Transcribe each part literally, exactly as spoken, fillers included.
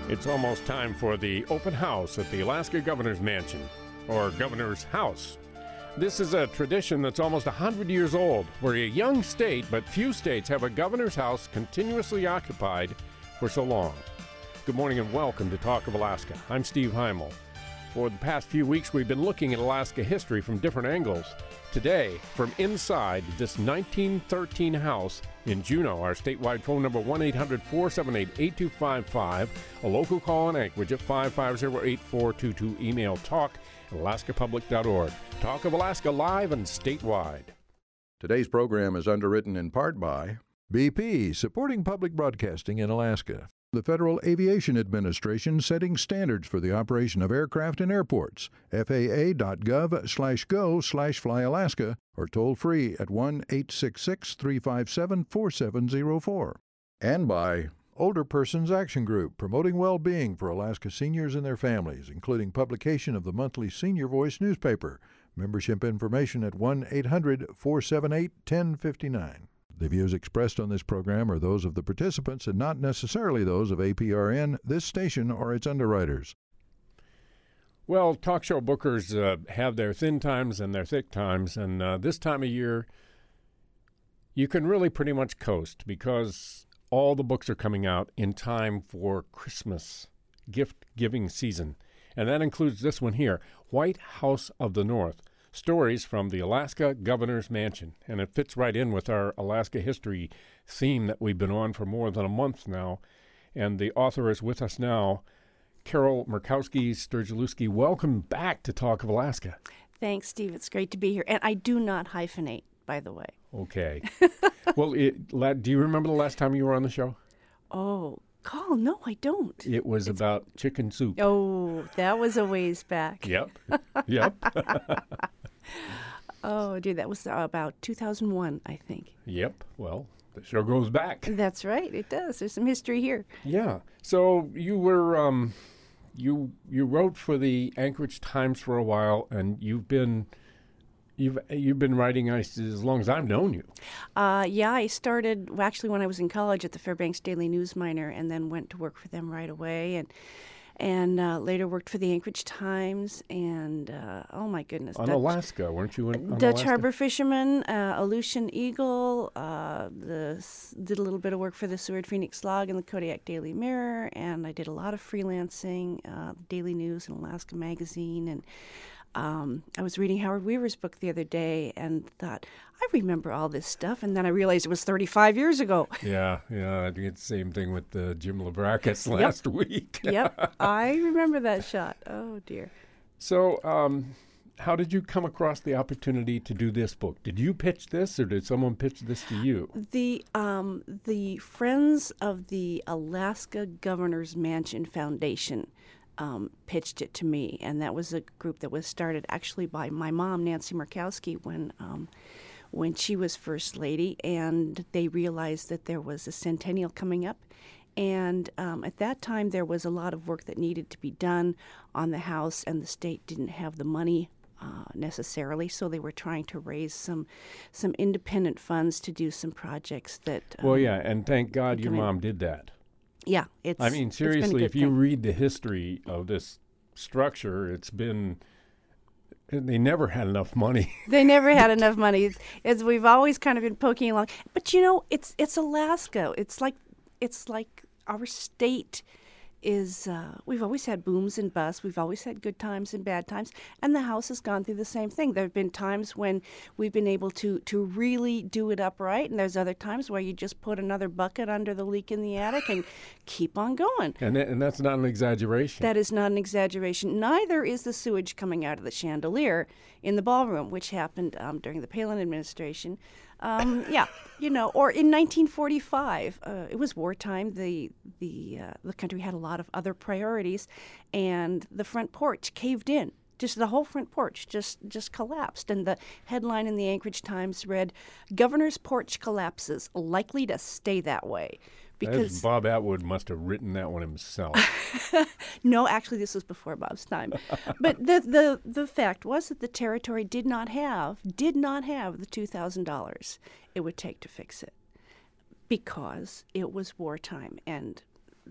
It's almost time for the open house at the Alaska Governor's Mansion, or Governor's House. This is a tradition that's almost one hundred years old. We're a young state, but few states have a governor's house continuously occupied for so long. Good morning and welcome to Talk of Alaska. I'm Steve Heimel. For the past few weeks, we've been looking at Alaska history from different angles. Today, from inside this nineteen thirteen house in Juneau, our statewide phone number one eight hundred, four seven eight, eight two five five, a local call in Anchorage at five five zero, eight four two two, email talk at alaska public dot org. Talk of Alaska live and statewide. Today's program is underwritten in part by B P, supporting public broadcasting in Alaska. The Federal Aviation Administration setting standards for the operation of aircraft and airports. F A A dot gov slash go slash fly Alaska or toll free at one eight six six, three five seven, four seven zero four. And by Older Persons Action Group, promoting well-being for Alaska seniors and their families, including publication of the monthly Senior Voice newspaper. Membership information at one eight hundred, four seven eight, one zero five nine. The views expressed on this program are those of the participants and not necessarily those of A P R N, this station, or its underwriters. Well, talk show bookers uh, have their thin times and their thick times, and uh, this time of year, you can really pretty much coast because all the books are coming out in time for Christmas gift-giving season, and that includes this one here, White House of the North. Stories from the Alaska Governor's Mansion, and it fits right in with our Alaska history theme that we've been on for more than a month now. And the author is with us now, Carol Murkowski-Sturgielewski. Welcome back to Talk of Alaska. Thanks, Steve. It's great to be here. And I do not hyphenate, by the way. Okay. Well, it, la- do you remember the last time you were on the show? Oh, Call? No, I don't. It was it's... about chicken soup. Oh, that was a ways back. Yep. Yep. Oh, dear, that was about two thousand one, I think. Yep. Well, the show goes back. That's right. It does. There's some history here. Yeah. So you were, um, you you wrote for the Anchorage Times for a while, and you've been, you've you've been writing as long as I've known you. Uh, yeah, I started well, actually when I was in college at the Fairbanks Daily News Miner, and then went to work for them right away, and. And uh, later worked for the Anchorage Times, and uh, oh my goodness, on Dutch, Alaska, weren't you? In, on Dutch Alaska? Harbor Fisherman, uh, Aleutian Eagle. Uh, the did a little bit of work for the Seward Phoenix Log and the Kodiak Daily Mirror, and I did a lot of freelancing, uh, Daily News and Alaska Magazine, and. Um, I was reading Howard Weaver's book the other day and thought, I remember all this stuff. And then I realized it was thirty-five years ago. Yeah, yeah. I did the same thing with uh, Jim Labrakis last yep. week. Yep, I remember that shot. Oh, dear. So um, how did you come across the opportunity to do this book? Did you pitch this or did someone pitch this to you? The, um, the Friends of the Alaska Governor's Mansion Foundation Um, pitched it to me, and that was a group that was started actually by my mom, Nancy Murkowski, when um, when she was First Lady, and they realized that there was a centennial coming up, and um, at that time there was a lot of work that needed to be done on the house, and the state didn't have the money uh, necessarily, so they were trying to raise some some independent funds to do some projects that. Um, well, yeah, and thank God your mom in. did that. Yeah, it's. I mean, seriously, if you thing. read the history of this structure, it's been. They never had enough money. They never had enough money. It's, it's, we've always kind of been poking along, but you know, it's it's Alaska. It's like it's like our state is. Uh, we've always had booms and busts. We've always had good times and bad times, and the house has gone through the same thing. There have been times when we've been able to to really do it upright, and there's other times where you just put another bucket under the leak in the attic and keep on going. And that, and that's not an exaggeration. That is not an exaggeration. Neither is the sewage coming out of the chandelier in the ballroom, which happened um, during the Palin administration. Um, yeah, you know, or in nineteen forty-five, uh, it was wartime. The the uh, the country had a lot of other priorities, and the front porch caved in. Just the whole front porch just just collapsed, and the headline in the Anchorage Times read, "Governor's porch collapses, likely to stay that way." Because Bob Atwood must have written that one himself. No, actually, this was before Bob's time. But the, the the fact was that the territory did not have did not have the two thousand dollars it would take to fix it, because it was wartime, and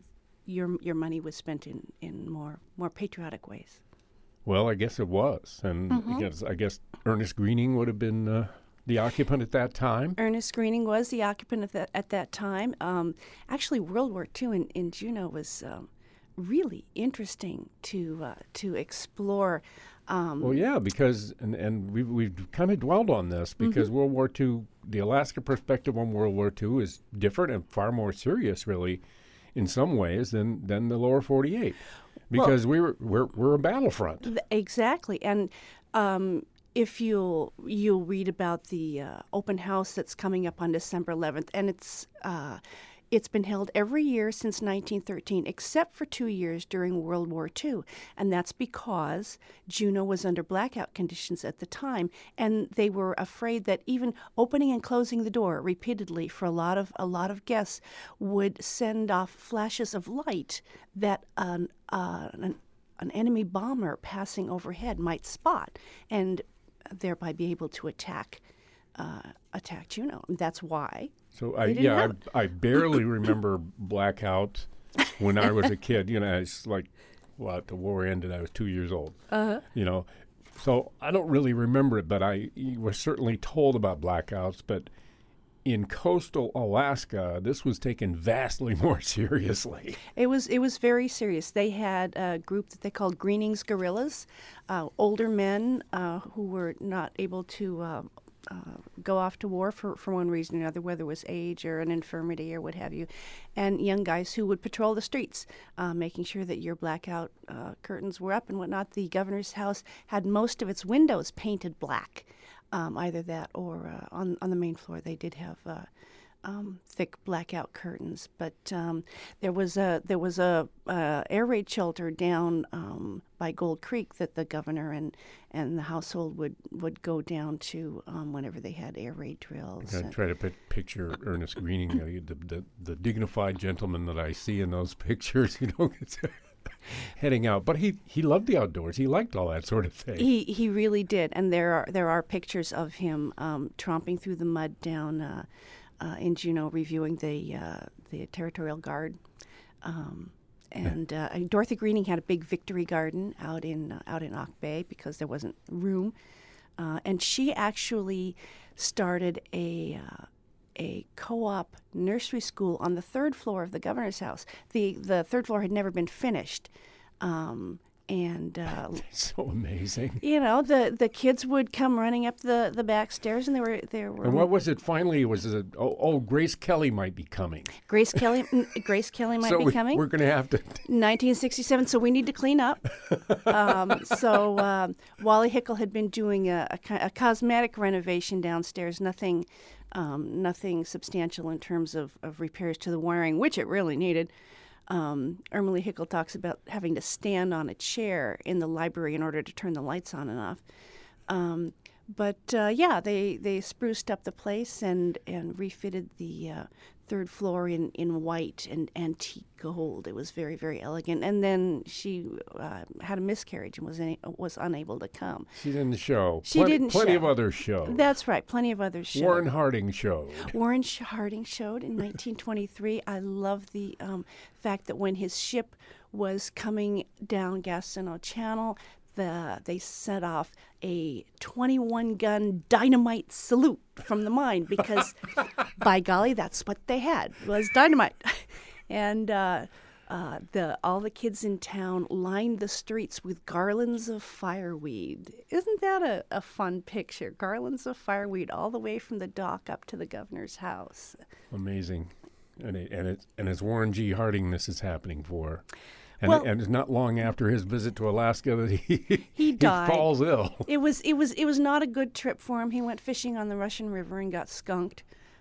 your your money was spent in, in more more patriotic ways. Well, I guess it was, and Mm-hmm. I guess I guess Ernest Greening would have been uh, the occupant at that time. Ernest Greening was the occupant at that, at that time. Um, actually, World War Two in, in Juneau was um, really interesting to uh, to explore. Um, Well, yeah, because and and we've we've kind of dwelled on this because World War Two, the Alaska perspective on World War Two is different and far more serious, really, in some ways than than the lower forty-eight, because we were we're we're a battlefront. th- exactly, and um, if you'll you'll read about the uh, open house that's coming up on December eleventh, and it's uh, it's been held every year since nineteen thirteen, except for two years during World War Two, and that's because Juneau was under blackout conditions at the time, and they were afraid that even opening and closing the door repeatedly for a lot of a lot of guests would send off flashes of light that um, uh, an an enemy bomber passing overhead might spot, and thereby be able to attack uh, attack Juneau. That's why. So I They didn't yeah have it. I, I barely remember blackout when I was a kid. You know, it's like well, the war ended. I was two years old. Uh-huh. You know, so I don't really remember it, but I was certainly told about blackouts. But in coastal Alaska, this was taken vastly more seriously. It was it was very serious. They had a group that they called Greening's Guerrillas, uh, older men uh, who were not able to uh, uh, go off to war for, for one reason or another, whether it was age or an infirmity or what have you, and young guys who would patrol the streets, uh, making sure that your blackout uh, curtains were up and whatnot. The governor's house had most of its windows painted black. Um, either that or uh, on on the main floor they did have uh, um, thick blackout curtains. But um, there was a there was a uh, air raid shelter down um, by Gold Creek that the governor and, and the household would, would go down to um, whenever they had air raid drills. I And- try to pic- picture Ernest Greening, uh, the, the the dignified gentleman that I see in those pictures. You know. It's heading out, but he he loved the outdoors. He liked all that sort of thing. He he really did, and there are there are pictures of him um, tromping through the mud down uh, uh, in Juneau, reviewing the uh, the Territorial Guard. Um, and uh, Dorothy Greening had a big victory garden out in uh, out in Auk Bay because there wasn't room, uh, and she actually started a. Uh, a co-op nursery school on the third floor of the governor's house. The the third floor had never been finished. Um, and, uh, So amazing. you know, the, the kids would come running up the, the back stairs, and there were there were And what was it finally? Was it, oh, oh Grace Kelly might be coming. Grace Kelly mm, Grace Kelly might so be we, coming. we're going to have to. nineteen sixty-seven, so we need to clean up. um, so um, Wally Hickel had been doing a, a, ki- a cosmetic renovation downstairs, nothing um, nothing substantial in terms of, of repairs to the wiring, which it really needed. Um, Ermelie Hickel talks about having to stand on a chair in the library in order to turn the lights on and off. Um, but uh, yeah, they, they spruced up the place and, and refitted the uh, third floor in, in white and antique gold. It was very, very elegant. And then she uh, had a miscarriage and was in, was unable to come. She didn't show. She plenty, didn't Plenty show. of others showed. That's right. Plenty of others showed. Warren Harding showed. Warren Sh- Harding showed in nineteen twenty-three. I love the um, fact that when his ship was coming down Gastineau Channel, the, they set off a twenty-one gun dynamite salute from the mine because, by golly, that's what they had, was dynamite. And uh, uh, the all the kids in town lined the streets with garlands of fireweed. Isn't that a, a fun picture? Garlands of fireweed all the way from the dock up to the governor's house. Amazing. And it, and it, and it's Warren G. Harding this is happening for. And, Well- it, and it's not long after his visit to Alaska that he He died. falls ill. It was it was it was not a good trip for him. He went fishing on the Russian River and got skunked.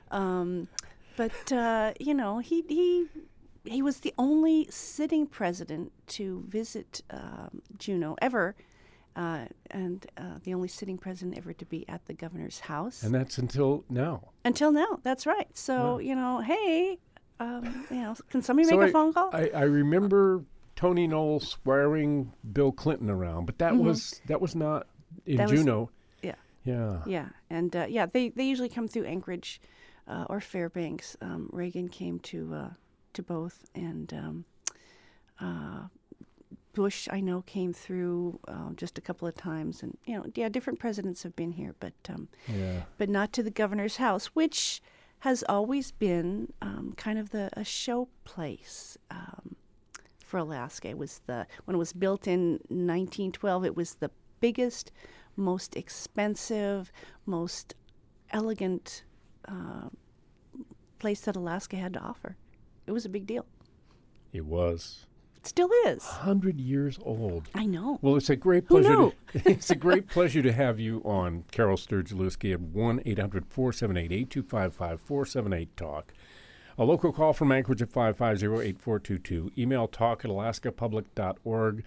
Um, but uh, you know, he he he was the only sitting president to visit um, Juneau ever, uh, and uh, the only sitting president ever to be at the governor's house And that's until now. until now. That's right. So you know, hey, um, you know, can somebody So make I- a phone call? I, I remember Tony Knowles swearing Bill Clinton around, but that was that was not in Mm-hmm. That was- Juneau. yeah. Yeah. Yeah, and uh, yeah, they, they usually come through Anchorage uh, or Fairbanks. Um, Reagan came to uh, to both, and um, Uh, Bush, I know, came through uh, just a couple of times, and you know, yeah, different presidents have been here, but um, Yeah. but not to the governor's house, which has always been um, kind of the a show place um, for Alaska. It was the when it was built in nineteen twelve. It was the biggest, most expensive, most elegant uh, place that Alaska had to offer. It was a big deal. It was. Still is. one hundred years old. I know. Well, it's a great Who pleasure. knew? To, it's a great pleasure to have you on, Carol Sturgielewski at one eight hundred four seven eight eight two five five four seven eight talk. A local call from Anchorage at five five zero eight four two two. Email talk at alaska public dot org.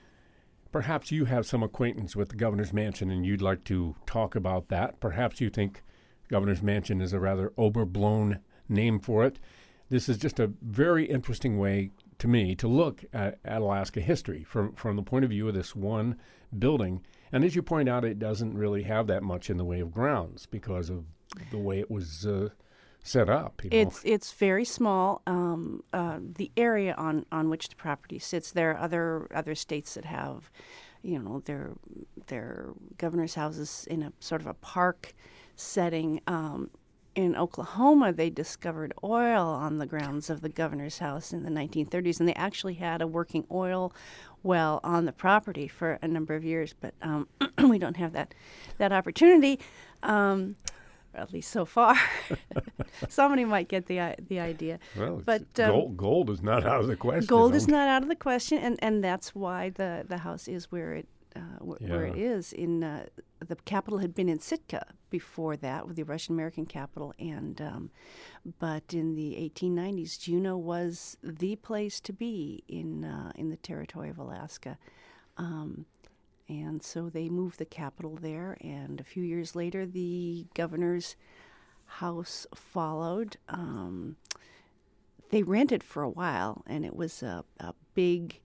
Perhaps you have some acquaintance with the Governor's Mansion and you'd like to talk about that. Perhaps you think Governor's Mansion is a rather overblown name for it. This is just a very interesting way to me to look at, at Alaska history from, from the point of view of this one building. And as you point out, it doesn't really have that much in the way of grounds because of the way it was uh, set up. You know? It's it's very small. Um, uh, the area on, on which the property sits, there are other other states that have, you know, their their governor's houses in a sort of a park setting. Um, In Oklahoma, they discovered oil on the grounds of the governor's house in the nineteen thirties, and they actually had a working oil well on the property for a number of years. But um, we don't have that that opportunity, um, at least so far. Somebody might get the i- the idea. Well, but it's- um, gold, gold is not out of the question. gold is though. not out of the question, and, and that's why the, the house is where it uh, wh- where it Yeah. is. In uh, the capital had been in Sitka before that, with the Russian American capital, and um, but in the eighteen nineties, Juneau was the place to be in uh, in the territory of Alaska. Um, and so they moved the capital there, and a few years later, the governor's house followed. Um, they rented for a while, and it was a, a big,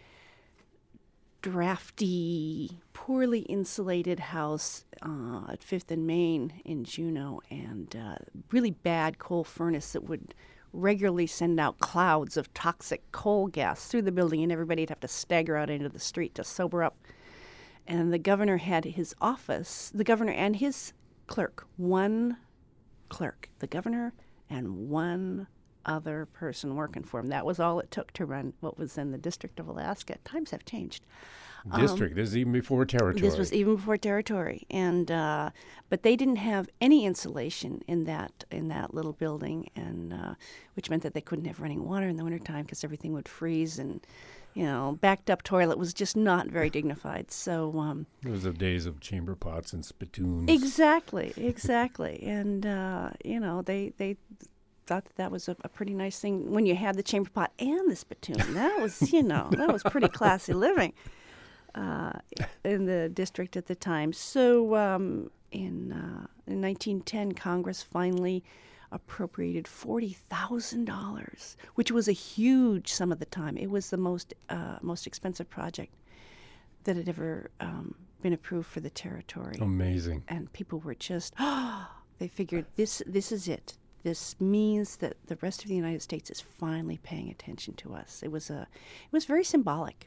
drafty, poorly insulated house uh, at Fifth and Main in Juneau, and uh, really bad coal furnace that would regularly send out clouds of toxic coal gas through the building, and everybody'd have to stagger out into the street to sober up. And the governor had his office, the governor and his clerk, one clerk, the governor and one other person working for him. That was all it took to run what was in the District of Alaska. Times have changed. District. This is even before territory. This was even before territory, and uh, but they didn't have any insulation in that in that little building, and uh, which meant that they couldn't have running water in the wintertime because everything would freeze, and you know, backed up toilet was just not very dignified. So um, It was the days of chamber pots and spittoons. exactly, exactly, and uh, you know they they. thought that, that was a, a pretty nice thing when you had the chamber pot and the spittoon. That was, you know, that was pretty classy living uh, in the district at the time. So um, in, uh, in nineteen ten, Congress finally appropriated forty thousand dollars, which was a huge sum at the time. It was the most uh, most expensive project that had ever um, been approved for the territory. Amazing. And people were just, oh, they figured this this is it. This means that the rest of the United States is finally paying attention to us. It was a, it was very symbolic.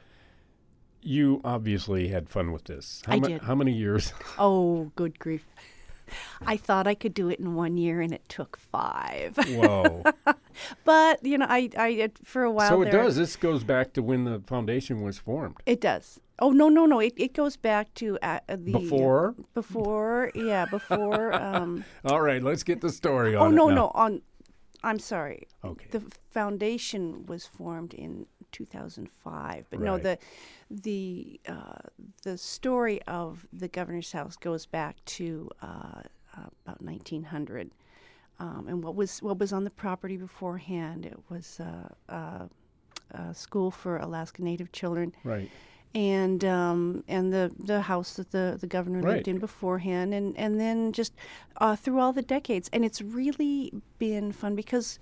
You obviously had fun with this. How I ma- did. How many years? Oh, good grief! I thought I could do it in one year, and it took five. Whoa. But you know, I, I for a while. So it there, does. This goes back to when the foundation was formed. It does. Oh no, no, no! It it goes back to uh, the Before? uh, before, yeah, before. Um, All right, let's get the story on oh it no, now. no! On, I'm sorry. Okay. The foundation was formed in two thousand five, but no, Right. the the uh, the story of the governor's house goes back to uh, uh, about nineteen hundred, um, and what was what was on the property beforehand. It was uh, uh, a school for Alaska Native children. Right. And um, and the, the house that the, the governor Right. lived in beforehand, and, and then just uh, through all the decades. And it's really been fun because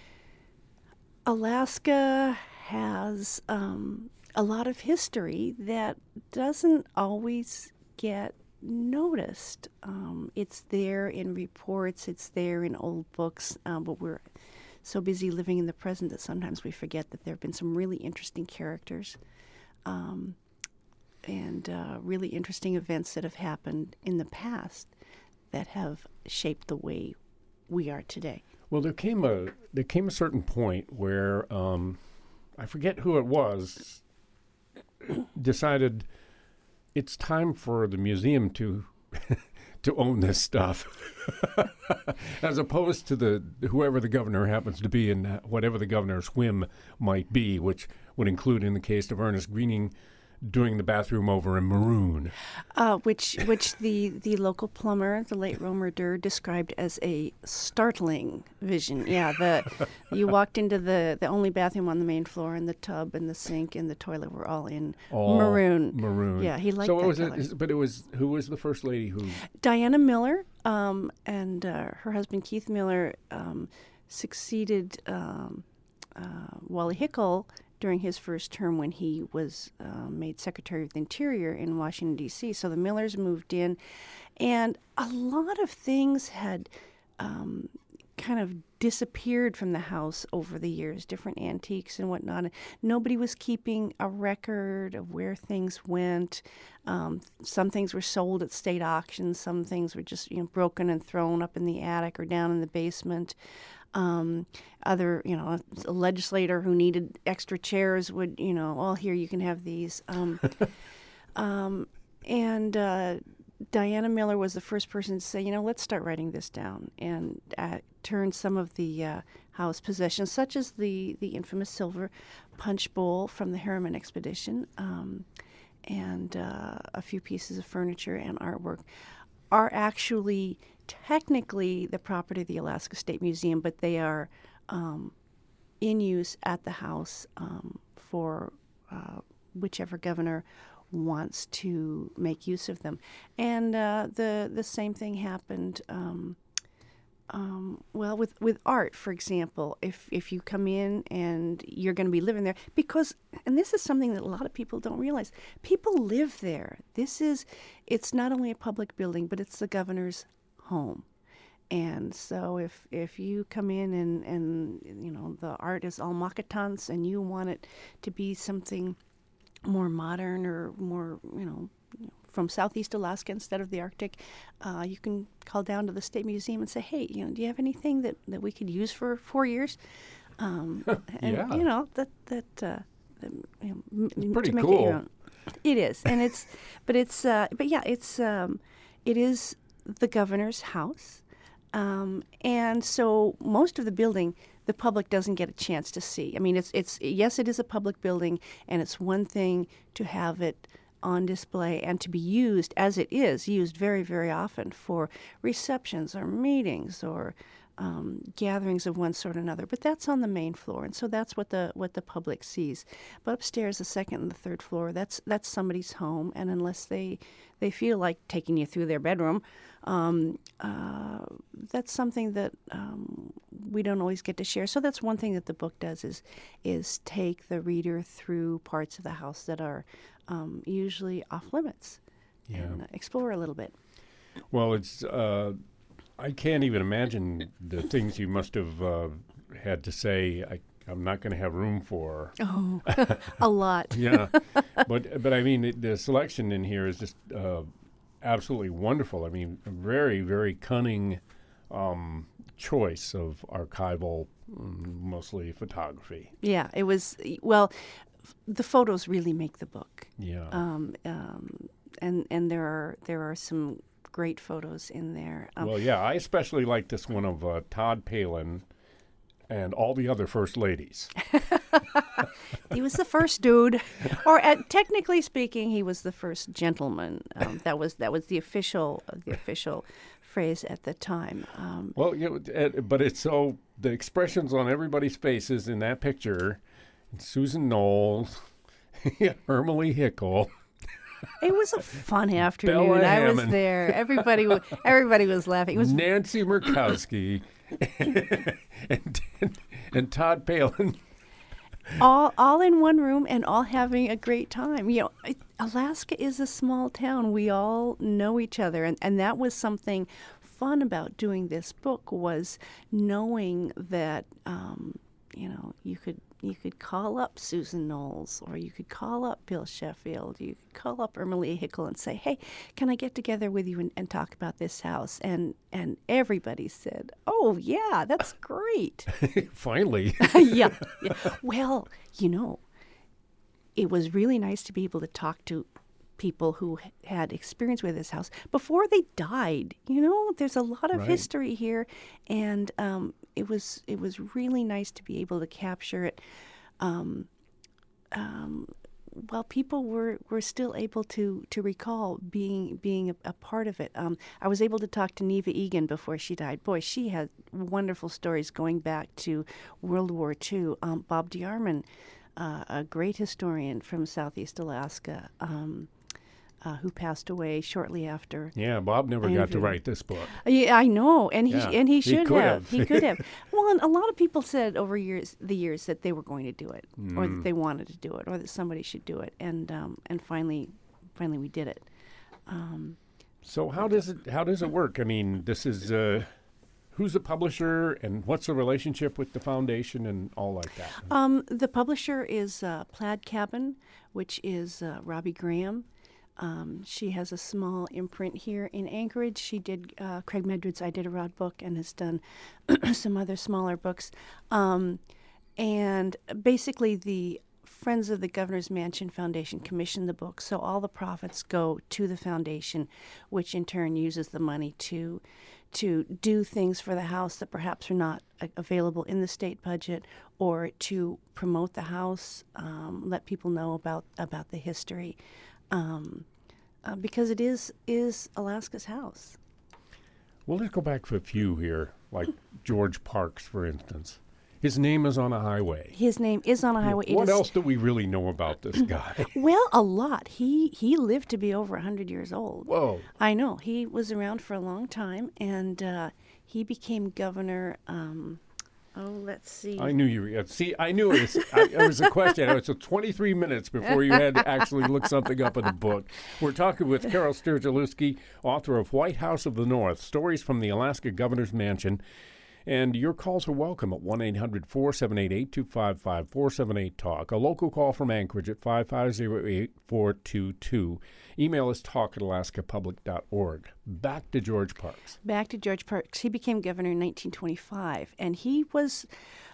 Alaska has um, a lot of history that doesn't always get noticed. Um, it's there in reports, it's there in old books, um, but we're so busy living in the present that sometimes we forget that there have been some really interesting characters um, and uh, really interesting events that have happened in the past that have shaped the way we are today. Well, there came a there came a certain point where um, I forget who it was decided it's time for the museum to to own this stuff, as opposed to the whoever the governor happens to be and whatever the governor's whim might be, which would include, in the case of Ernest Greening, doing the bathroom over in maroon. Uh, which which the, the local plumber, the late Romer Durr, described as a startling vision. Yeah, the you walked into the, the only bathroom on the main floor, and the tub and the sink and the toilet were all in all maroon. Maroon. Yeah, he liked so that was color. it? But it was who was the first lady who? Diana Miller um, and uh, her husband Keith Miller um, succeeded um, uh, Wally Hickel during his first term when he was uh, made Secretary of the Interior in Washington, D C So the Millers moved in, and a lot of things had um, kind of disappeared from the house over the years, different antiques and whatnot. Nobody was keeping a record of where things went. Um, some things were sold at state auctions. Some things were just you know broken and thrown up in the attic or down in the basement. Um, other, you know, a legislator who needed extra chairs would, you know, oh, here, you can have these. Um, um, and uh, Diana Miller was the first person to say, you know, let's start writing this down, and uh, turn some of the uh, house possessions, such as the, the infamous silver punch bowl from the Harriman expedition, um, and uh, a few pieces of furniture and artwork, are actually technically the property of the Alaska State Museum, but they are um, in use at the house um, for uh, whichever governor wants to make use of them. And uh, the the same thing happened. Um, um, well, with, with art, for example, if if you come in and you're going to be living there, because, and this is something that a lot of people don't realize, people live there. This is, it's not only a public building, but it's the governor's home. And so if if you come in and, and you know, the art is all mockatons and you want it to be something more modern or more, you know, from Southeast Alaska instead of the Arctic, uh, you can call down to the State Museum and say, hey, you know, do you have anything that, that we could use for four years? Um, and, yeah. you know, that, that, uh, that you know, m- pretty to make cool. it your own. It is. And it's, but it's, uh, but yeah, it's, um, it is the governor's house. Um, and so most of the building, the public doesn't get a chance to see. I mean, it's, it's, yes, it is a public building, and it's one thing to have it on display and to be used, as it is, used very, very often for receptions or meetings or um, gatherings of one sort or another. But that's on the main floor, and so that's what the what the public sees. But upstairs, the second and the third floor, that's that's somebody's home, and unless they they feel like taking you through their bedroom, um, uh, that's something that um, we don't always get to share. So that's one thing that the book does is is take the reader through parts of the house that are um, usually off limits, Yeah. and uh, explore a little bit. Well, it's uh, I can't even imagine the things you must have uh, had to say. I, I'm not going to have room for. Oh, a lot. Yeah, but but I mean it, the selection in here is just uh, absolutely wonderful. I mean, a very very cunning um, choice of archival, mm, mostly photography. Yeah, it was, well, f- the photos really make the book. Yeah. Um, um, and and there are there are some great photos in there. Um, Well, yeah, I especially like this one of uh, Todd Palin and all the other first ladies. He was the first dude, or uh, technically speaking, he was the first gentleman. Um, that was that was the official uh, the official phrase at the time. Um, Well, you know, uh, but it's so the expressions on everybody's faces in that picture. Susan Knowles, Irma Lee Hickel. it was a fun afternoon. Bella I was Hammond. there. Everybody wa- everybody was laughing. It was Nancy Murkowski, and, and Todd Palin. all all in one room and all having a great time. You know, it, Alaska is a small town. We all know each other, and, and that was something fun about doing this book was knowing that, um, you know, you could you could call up Susan Knowles, or you could call up Bill Sheffield, you could call up Irma Lee Hickel and say, hey, can I get together with you and, and talk about this house? And and everybody said, oh, yeah, that's great. Finally. yeah, yeah. Well, you know, it was really nice to be able to talk to people who h- had experience with this house before they died. You know, there's a lot of Right. history here, and um, it was it was really nice to be able to capture it. Um, um, while people were, were still able to, to recall being being a, a part of it. Um, I was able to talk to Neva Egan before she died. Boy, she had wonderful stories going back to World War Two. Um, Bob DeArmond, uh, a great historian from Southeast Alaska, um, uh, who passed away shortly after. Yeah, Bob never I got to interviewed him. write this book. Yeah, I know, and he Yeah, and he he should could have. have. He could have. Well, and a lot of people said over years, the years, that they were going to do it, or Mm. that they wanted to do it, or that somebody should do it, and um, and finally, finally, we did it. Um, So how does it how does it work? I mean, this is uh, who's the publisher and what's the relationship with the foundation and all like that. um, the publisher is uh, Plaid Cabin, which is uh, Robbie Graham. Um, she has a small imprint here in Anchorage. She did uh, Craig Medred's Iditarod book and has done some other smaller books. Um, and basically, the Friends of the Governor's Mansion Foundation commissioned the book, so all the profits go to the foundation, which in turn uses the money to to do things for the house that perhaps are not a- available in the state budget, or to promote the house, um, let people know about about the history. Um, uh, because it is is Alaska's house. Well, let's go back for a few here, like George Parks, for instance. His name is on a highway. His name is on a highway. It What is- else do we really know about this guy? Well, a lot. He he lived to be over a hundred years old. Whoa. I know. He was around for a long time, and uh, he became governor. Um, oh, let's see. I knew you were. uh, See, I knew it was, I, it was a question. It was twenty-three minutes before you had to actually look something up in the book. We're talking with Carol Sturgielewski, author of White House of the North, Stories from the Alaska Governor's Mansion. And your calls are welcome at one eight hundred four seven eight eight two five five, four seven eight talk. A local call from Anchorage at five five zero eight four two two. Email is talk at alaska public dot org. Back to George Parks. Back to George Parks. He became governor in nineteen twenty-five, and he was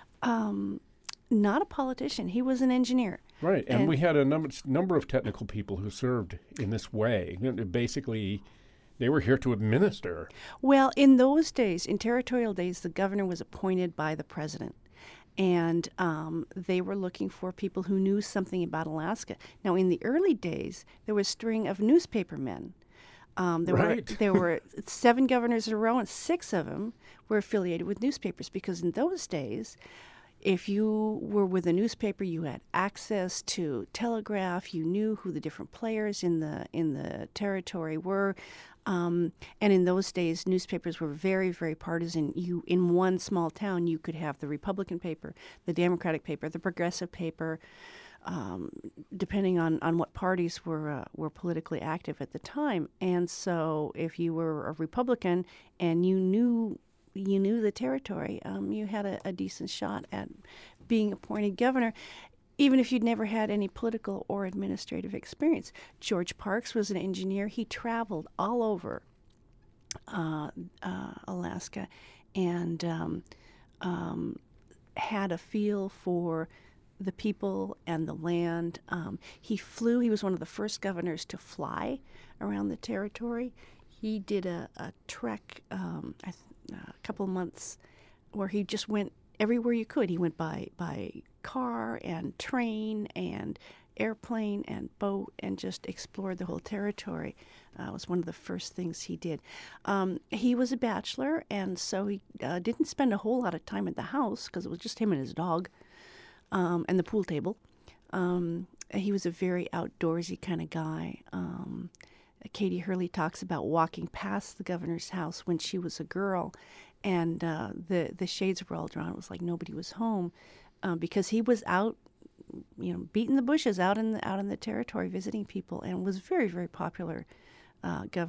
um, not a politician. He was an engineer. Right, and, And- we had a number number of technical people who served in this way. You know, basically, they were here to administer. Well, in those days, in territorial days, the governor was appointed by the president. And um, they were looking for people who knew something about Alaska. Now, in the early days, there was a string of newspaper men. Um, there Right. were there were seven governors in a row, and six of them were affiliated with newspapers. Because in those days, if you were with a newspaper, you had access to telegraph. You knew who the different players in the in the territory were. Um, and in those days, newspapers were very, very partisan. You, in one small town, you could have the Republican paper, the Democratic paper, the Progressive paper, um, depending on, on what parties were uh, were politically active at the time. And so, if you were a Republican and you knew you knew the territory, um, you had a, a decent shot at being appointed governor, even if you'd never had any political or administrative experience. George Parks was an engineer. He traveled all over uh, uh, Alaska and um, um, had a feel for the people and the land. Um, he flew. He was one of the first governors to fly around the territory. He did a, a trek, um, I th- a couple of months, where he just went everywhere you could. He went by by car and train and airplane and boat and just explored the whole territory. Uh, it was one of the first things he did. Um, he was a bachelor, and so he uh, didn't spend a whole lot of time at the house because it was just him and his dog um, and the pool table. Um, he was a very outdoorsy kind of guy. Um, Katie Hurley talks about walking past the governor's house when she was a girl, and uh, the the shades were all drawn. It was like nobody was home um, because he was out, you know, beating the bushes out in the out in the territory, visiting people, and was very very popular uh, governor.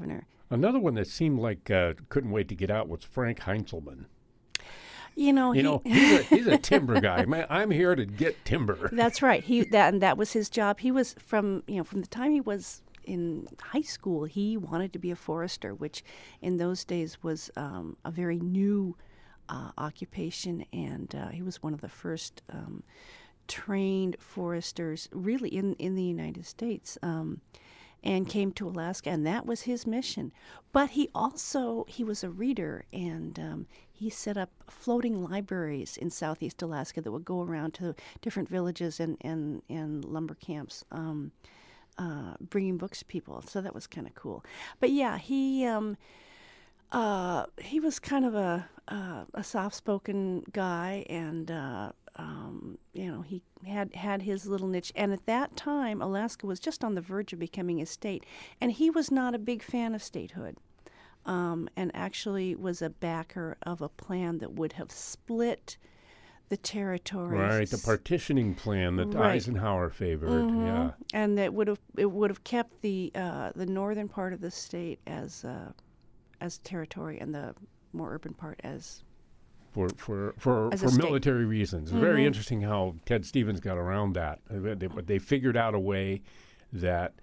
Another one that seemed like uh, couldn't wait to get out was Frank Heinzelman. You know, you he, know, he's a, he's a timber guy. Man, I'm here to get timber. That's right. He that and that was his job. He was from you know from the time he was in high school. He wanted to be a forester, which in those days was um, a very new uh, occupation, and uh, he was one of the first um, trained foresters, really in in the United States. Um, and came to Alaska, and that was his mission. But he also, he was a reader, and um, he set up floating libraries in Southeast Alaska that would go around to different villages and, and, and lumber camps, um, uh, bringing books to people. So that was kind of cool. But yeah, he um, uh, he was kind of a, uh, a soft-spoken guy, and uh, Um, you know, he had had his little niche. And at that time, Alaska was just on the verge of becoming a state. And he was not a big fan of statehood, um, and actually was a backer of a plan that would have split the territories. Right, the partitioning plan that Right. Eisenhower favored. Mhm. Yeah. And that would have it would have kept the uh, the northern part of the state as uh, as territory, and the more urban part as For for for, As a for state. military reasons. It's Mhm. very interesting how Ted Stevens got around that. Uh, They, they figured out a way that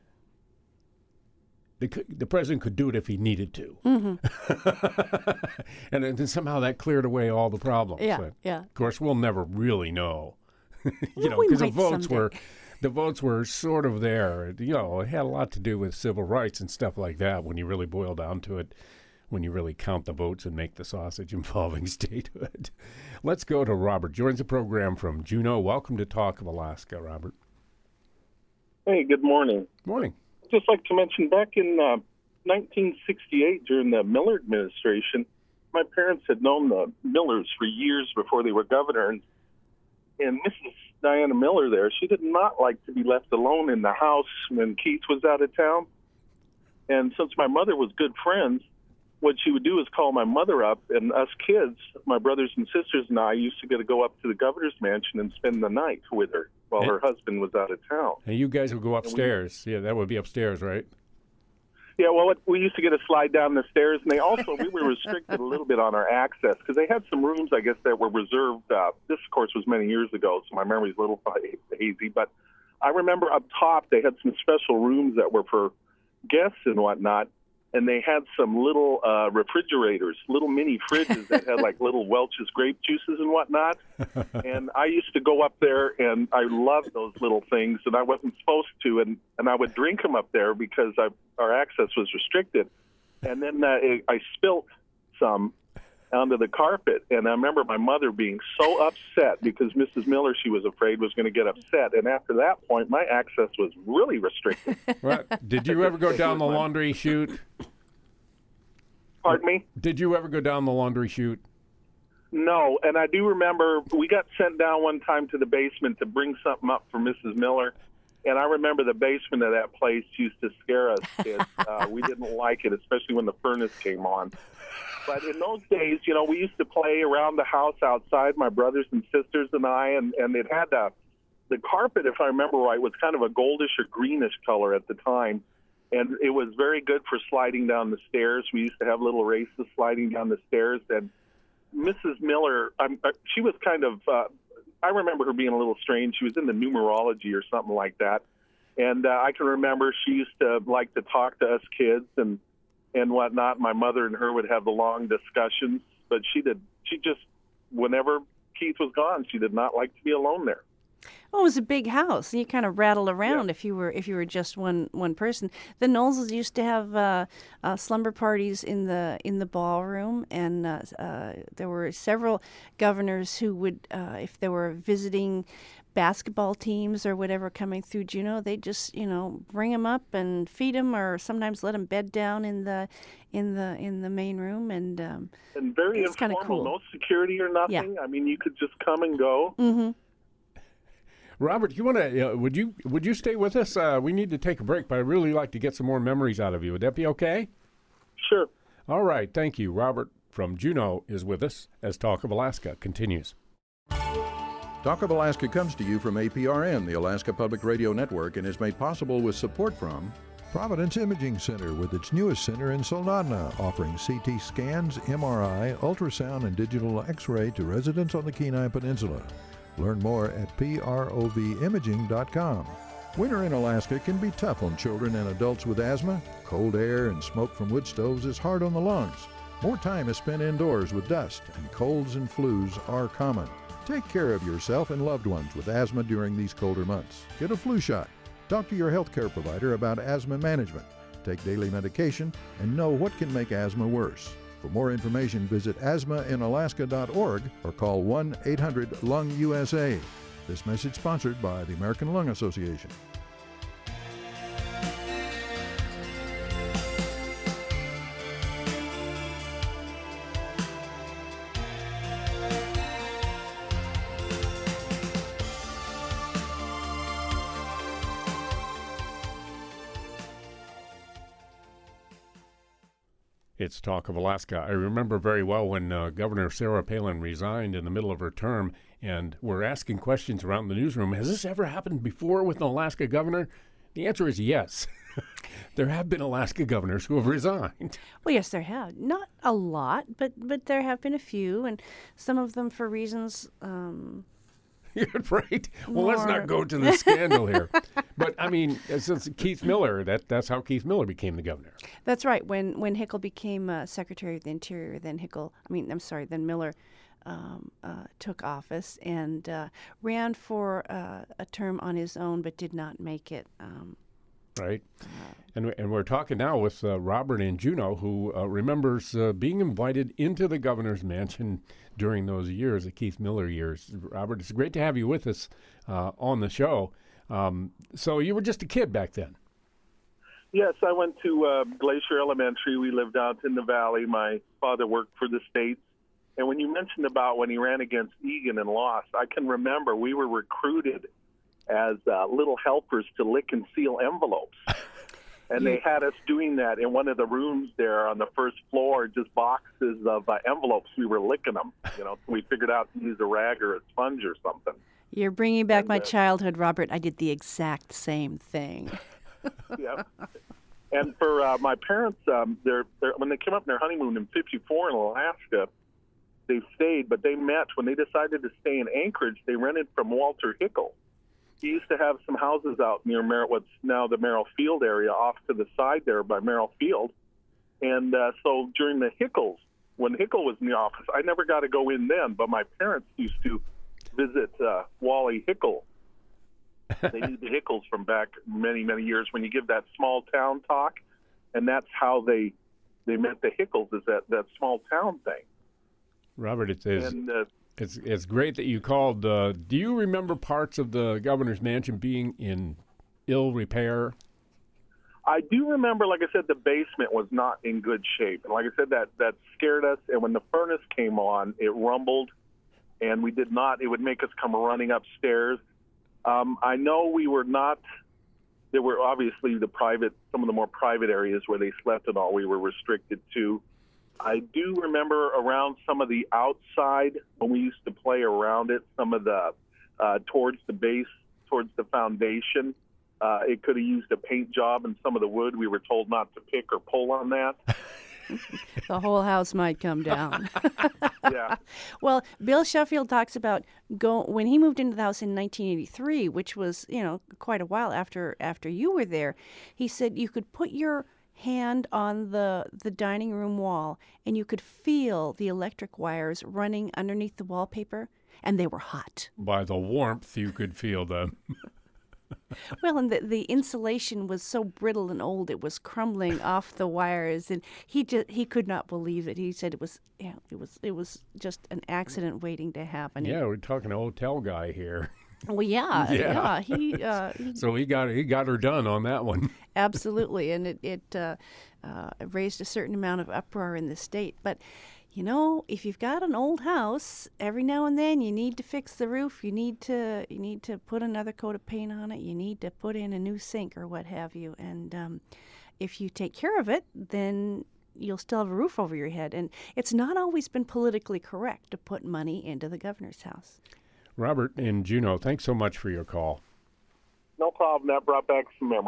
they could, the president could do it if he needed to. Mm-hmm. And then somehow that cleared away all the problems. Yeah, But yeah. of course, we'll never really know. you Well, know, we because the might votes someday. were the votes were sort of there. You know, it had a lot to do with civil rights and stuff like that when you really boil down to it. When you really count the votes and make the sausage involving statehood. Let's go to Robert. Joins the program from Juneau. Welcome to Talk of Alaska, Robert. Hey, good morning. Morning. I'd just like to mention back in uh, nineteen sixty-eight, during the Miller administration, my parents had known the Millers for years before they were governor. And, and Missus Diana Miller there, she did not like to be left alone in the house when Keith was out of town. And since my mother was good friends, what she would do is call my mother up, and us kids, my brothers and sisters and I, used to get to go up to the governor's mansion and spend the night with her while And- her husband was out of town. And you guys will go upstairs. Yeah, that would be upstairs, right? Yeah, well, it, we used to get a slide down the stairs, and they also, we were restricted a little bit on our access, because they had some rooms, I guess, that were reserved. Uh, this, of course, was many years ago, so my memory's a little hazy, but I remember up top they had some special rooms that were for guests and whatnot, and they had some little uh, refrigerators, little mini fridges that had like little Welch's grape juices and whatnot. And I used to go up there, and I loved those little things, and I wasn't supposed to, and, and I would drink them up there because I, our access was restricted. And then uh, it, I spilt some onto the carpet, and I remember my mother being so upset because Missus Miller, she was afraid, was going to get upset. And after that point, my access was really restricted. Right. Did you ever go down the laundry chute? Pardon me? Did you ever go down the laundry chute? No, and I do remember we got sent down one time to the basement to bring something up for Missus Miller, and I remember the basement of that place used to scare us kids. Uh, we didn't like it, especially when the furnace came on. But in those days, you know, we used to play around the house outside, my brothers and sisters and I, and, and it had a, the carpet, if I remember right, was kind of a goldish or greenish color at the time. And it was very good for sliding down the stairs. We used to have little races sliding down the stairs. And Missus Miller, I'm, uh, she was kind of, uh, I remember her being a little strange. She was in the numerology or something like that. And uh, I can remember she used to like to talk to us kids and, and whatnot. My mother and her would have the long discussions. But she did, she just, whenever Keith was gone, she did not like to be alone there. Well, it was a big house. You kind of rattle around yeah. if you were if you were just one one person. The Knowleses used to have uh, uh, slumber parties in the in the ballroom, and uh, uh, there were several governors who would, uh, if there were visiting basketball teams or whatever coming through Juneau, they'd just you know bring them up and feed them, or sometimes let them bed down in the in the in the main room, and um, and very it's informal, cool. No security or nothing. Yeah. I mean, you could just come and go. Mm-hmm. Robert, you want to? Uh, would you would you stay with us? Uh, we need to take a break, but I'd really like to get some more memories out of you. Would that be okay? Sure. All right. Thank you. Robert from Juneau is with us as Talk of Alaska continues. Talk of Alaska comes to you from A P R N, the Alaska Public Radio Network, and is made possible with support from Providence Imaging Center with its newest center in Soldotna, offering C T scans, M R I, ultrasound, and digital X-ray to residents on the Kenai Peninsula. Learn more at P R O V imaging dot com. Winter in Alaska can be tough on children and adults with asthma. Cold air and smoke from wood stoves is hard on the lungs. More time is spent indoors with dust, and colds and flus are common. Take care of yourself and loved ones with asthma during these colder months. Get a flu shot. Talk to your healthcare provider about asthma management. Take daily medication and know what can make asthma worse. For more information, visit asthma in alaska dot org or call one eight hundred lung U S A. This message sponsored by the American Lung Association. It's Talk of Alaska. I remember very well when uh, Governor Sarah Palin resigned in the middle of her term, and we're asking questions around the newsroom. Has this ever happened before with an Alaska governor? The answer is yes. There have been Alaska governors who have resigned. Well, yes, there have. Not a lot, but but there have been a few, and some of them for reasons. Um, right. Well, more... let's not go to the scandal here. But, I mean, since Keith Miller, that, that's how Keith Miller became the governor. That's right. When when Hickel became uh, Secretary of the Interior, then Hickel, I mean, I'm sorry, then Miller um, uh, took office and uh, ran for uh, a term on his own, but did not make it. Um, right. Uh, and, and we're talking now with uh, Robert in Juneau, who uh, remembers uh, being invited into the governor's mansion during those years, the Keith Miller years. Robert, it's great to have you with us uh, on the show. Um, so you were just a kid back then. Yes, I went to uh, Glacier Elementary. We lived out in the valley. My father worked for the States. And when you mentioned about when he ran against Egan and lost, I can remember we were recruited as uh, little helpers to lick and seal envelopes. And they had us doing that in one of the rooms there on the first floor, just boxes of uh, envelopes. We were licking them. You know, we figured out to use a rag or a sponge or something. You're bringing back and, my uh, childhood, Robert. I did the exact same thing. Yeah. And for uh, my parents, um, they're, they're, when they came up in their honeymoon in fifty-four in Alaska, they stayed, but they met. When they decided to stay in Anchorage, they rented from Walter Hickel. He used to have some houses out near Mer- what's now the Merrill Field area off to the side there by Merrill Field. And uh, so during the Hickels, when Hickel was in the office, I never got to go in then, but my parents used to visit uh, Wally Hickel. They knew the Hickels from back many, many years when you give that small town talk, and that's how they they met the Hickels, is that, that small town thing. Robert, it is... And, uh, It's it's great that you called. Uh, do you remember parts of the governor's mansion being in ill repair? I do remember, like I said, the basement was not in good shape. And like I said, that, that scared us. And when the furnace came on, it rumbled, and we did not, it would make us come running upstairs. Um, I know we were not, there were obviously the private, some of the more private areas where they slept and all we were restricted to. I do remember around some of the outside when we used to play around it, some of the uh, towards the base, towards the foundation. Uh, it could have used a paint job, and some of the wood we were told not to pick or pull on that. The whole house might come down. Yeah. Well, Bill Sheffield talks about go when he moved into the house in nineteen eighty-three, which was, you know, quite a while after after you were there. He said you could put your hand on the the dining room wall and you could feel the electric wires running underneath the wallpaper, and they were hot. By the warmth, you could feel them. Well, and the, the insulation was so brittle and old, it was crumbling off the wires, and he just he could not believe it. He said it was yeah, it was it was just an accident waiting to happen. Yeah, we're talking a hotel guy here. Well, yeah, Yeah. yeah. He, uh, he So he got he got her done on that one. absolutely, and it it uh, uh, raised a certain amount of uproar in the state. But you know, if you've got an old house, every now and then you need to fix the roof. You need to you need to put another coat of paint on it. You need to put in a new sink or what have you. And um, if you take care of it, then you'll still have a roof over your head. And it's not always been politically correct to put money into the governor's house. Robert in Juneau, thanks so much for your call. No problem. That brought back some memories.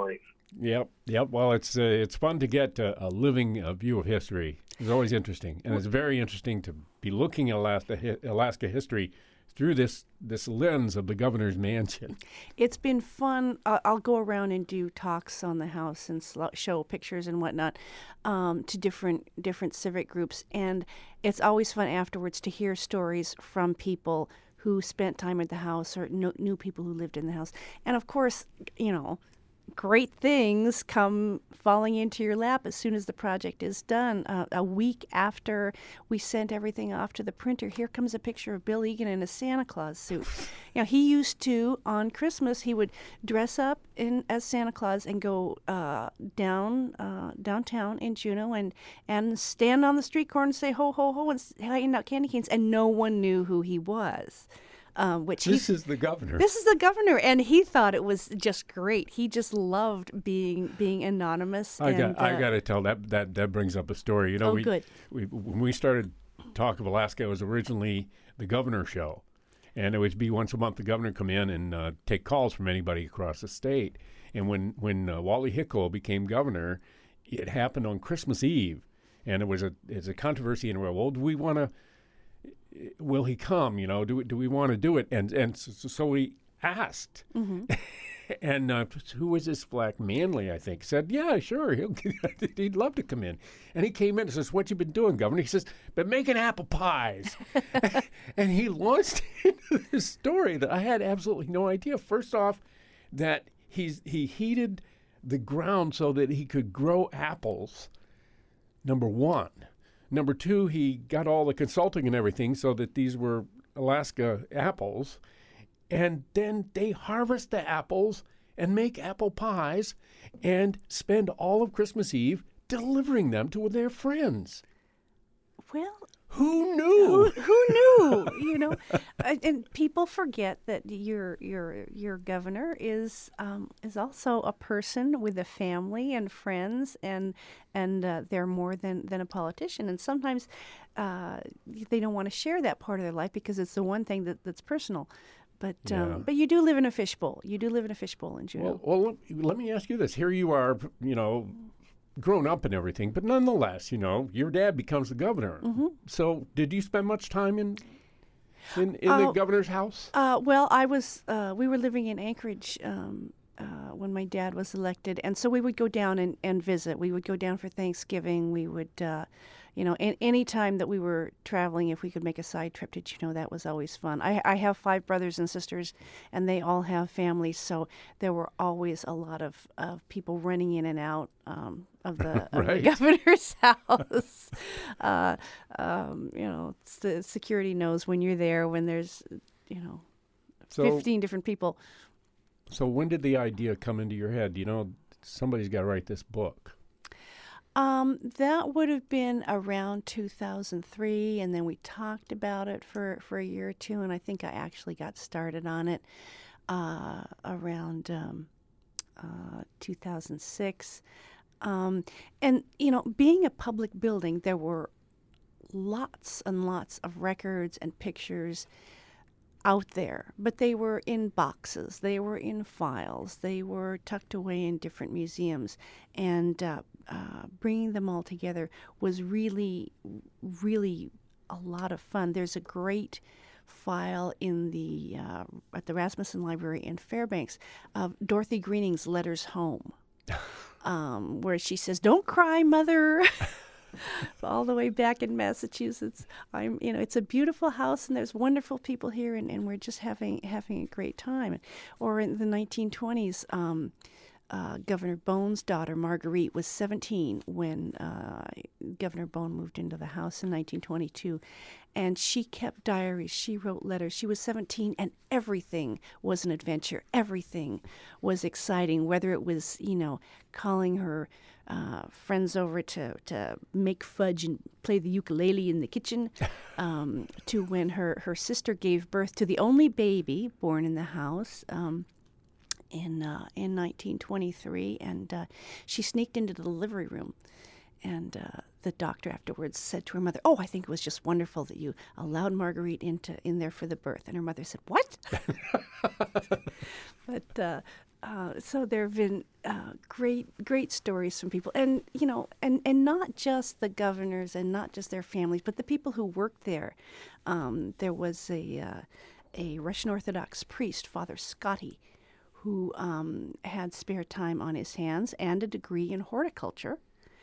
Yep, yep. Well, it's uh, it's fun to get uh, a living uh, view of history. It's always interesting, and it's very interesting to be looking at Alaska, hi- Alaska history through this this lens of the governor's mansion. It's been fun. I'll, I'll go around and do talks on the house and sl- show pictures and whatnot um, to different different civic groups, and it's always fun afterwards to hear stories from people who spent time at the house or kn- knew people who lived in the house, and of course, you know. Great things come falling into your lap as soon as the project is done. Uh, a week after we sent everything off to the printer, here comes a picture of Bill Egan in a Santa Claus suit. You know, he used to, on Christmas, he would dress up in as Santa Claus and go uh, down uh, downtown in Juneau and, and stand on the street corner and say ho, ho, ho, and hand out candy canes, and no one knew who he was. Um, which This he, is the governor. This is the governor, and he thought it was just great. He just loved being being anonymous. I and, got I uh, got to tell that that that brings up a story. You know, Oh, we, good. we when we started Talk of Alaska, it was originally the governor show, and it would be once a month the governor come in and uh, take calls from anybody across the state. And when when uh, Wally Hickel became governor, it happened on Christmas Eve, and it was a it's a controversy in well, do we want to? Will he come? You know, do we, do we want to do it? And and so, so we asked, Mm-hmm. and uh, who was this Black Manley? I think said, yeah, sure, he'll, he'd love to come in. And he came in and says, "What you been doing, Governor?" He says, "Been making apple pies." And he launched into this story that I had absolutely no idea. First off, that he's he heated the ground so that he could grow apples. Number one. Number two, he got all the consulting and everything so that these were Alaska apples. And then they harvest the apples and make apple pies and spend all of Christmas Eve delivering them to their friends. Well, Who knew? who, who knew? You know, Uh, and people forget that your your your governor is um, is also a person with a family and friends, and and uh, they're more than, than a politician. And sometimes uh, they don't want to share that part of their life because it's the one thing that, that's personal. But um, Yeah. but you do live in a fishbowl. You do live in a fishbowl in Juneau. Well, well let, let me ask you this. Here you are, you know, grown up and everything, but nonetheless, you know, your dad becomes the governor. Mm-hmm. So did you spend much time in in, in the Uh, governor's house? Uh, well, I was. Uh, we were living in Anchorage um, uh, when my dad was elected, and so we would go down and, and visit. We would go down for Thanksgiving. We would, uh, you know, a- any time that we were traveling, if we could make a side trip to Juneau, that was always fun. I, I have five brothers and sisters, and they all have families, so there were always a lot of, of people running in and out um, of the, of the Right. governor's house. uh, um, you know, it's the security knows when you're there, when there's, you know, So, fifteen different people. so when did the idea come into your head? You know, somebody's got to write this book. Um, that would have been around two thousand three, and then we talked about it for, for a year or two, and I think I actually got started on it uh, around um, uh, two thousand six. Um, and, you know, being a public building, there were lots and lots of records and pictures out there, but they were in boxes, they were in files, they were tucked away in different museums, and uh, uh, bringing them all together was really, really a lot of fun. There's a great file in the uh, at the Rasmussen Library in Fairbanks of Dorothy Greening's letters home, um, where she says, "Don't cry, Mother." All the way back in Massachusetts. I'm, you know, it's a beautiful house, and there's wonderful people here, and, and we're just having having a great time. Or in the nineteen twenties, um, uh, Governor Bone's daughter Marguerite was seventeen when uh, Governor Bone moved into the house in nineteen twenty-two, and she kept diaries. She wrote letters. She was seventeen, and everything was an adventure. Everything was exciting. Whether it was, you know, calling her Uh, friends over to, to make fudge and play the ukulele in the kitchen, um, to when her, her sister gave birth to the only baby born in the house um, in uh, in nineteen twenty-three, and uh, she sneaked into the delivery room, and uh, the doctor afterwards said to her mother, "Oh, I think it was just wonderful that you allowed Marguerite into in there for the birth." And her mother said, "What?" But uh, uh, so there have been uh, great, great stories from people, and you know, and, and not just the governors and not just their families, but the people who worked there. Um, there was a uh, a Russian Orthodox priest, Father Scotty, who um, had spare time on his hands and a degree in horticulture,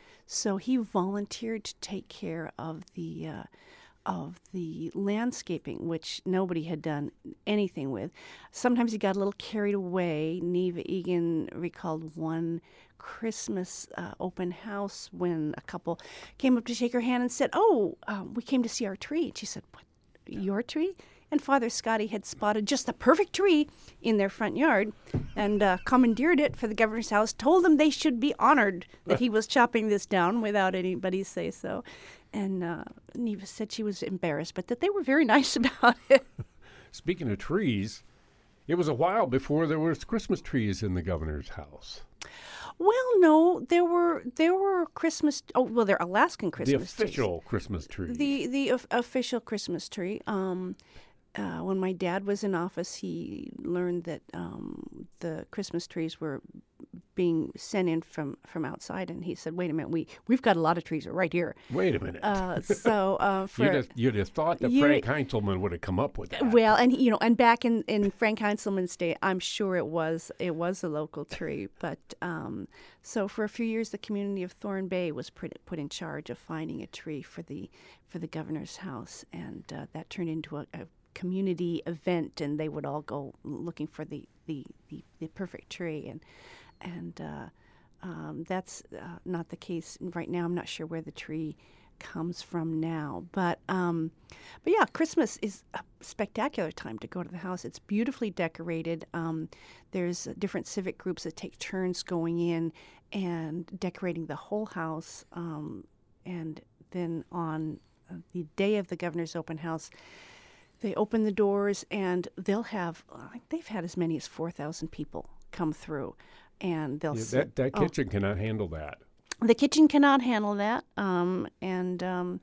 so he volunteered to take care of the. Uh, of the landscaping, which nobody had done anything with. Sometimes he got a little carried away. Neva Egan recalled one Christmas uh, open house when a couple came up to shake her hand and said, oh, um, we came to see our tree. And she said, what, your tree? And Father Scotty had spotted just the perfect tree in their front yard and uh, commandeered it for the governor's house, told them they should be honored that he was chopping this down without anybody's say-so. And uh, Neva said she was embarrassed, but that they were very nice about it. Speaking of trees, it was a while before there was Christmas trees in the governor's house. Well, no, there were there were Christmas. Oh, well, they're Alaskan Christmas trees. The official trees. Christmas tree. The the of, official Christmas tree. Um, uh, when my dad was in office, he learned that um, the Christmas trees were being sent in from, from outside, and he said, "Wait a minute, we we've got a lot of trees right here." Wait a minute. Uh, so uh, for you'd, have, you'd have thought that you, Frank Heinzelman would have come up with that. Well, and you know, and back in, in Frank Heinzelman's day, I'm sure it was it was a local tree. But um, so for a few years, the community of Thorn Bay was put put in charge of finding a tree for the for the governor's house, and uh, that turned into a, a community event, and they would all go looking for the the, the, the perfect tree, and and uh, um, that's uh, not the case right now. I'm not sure where the tree comes from now, but um, but yeah, Christmas is a spectacular time to go to the house. It's beautifully decorated. Um, there's different civic groups that take turns going in and decorating the whole house, um, and then on uh, the day of the governor's open house, they open the doors, and they'll have, uh, they've had as many as four thousand people come through, and they'll yeah, sit. That, that oh, kitchen cannot handle that. The kitchen cannot handle that, um, and... Um,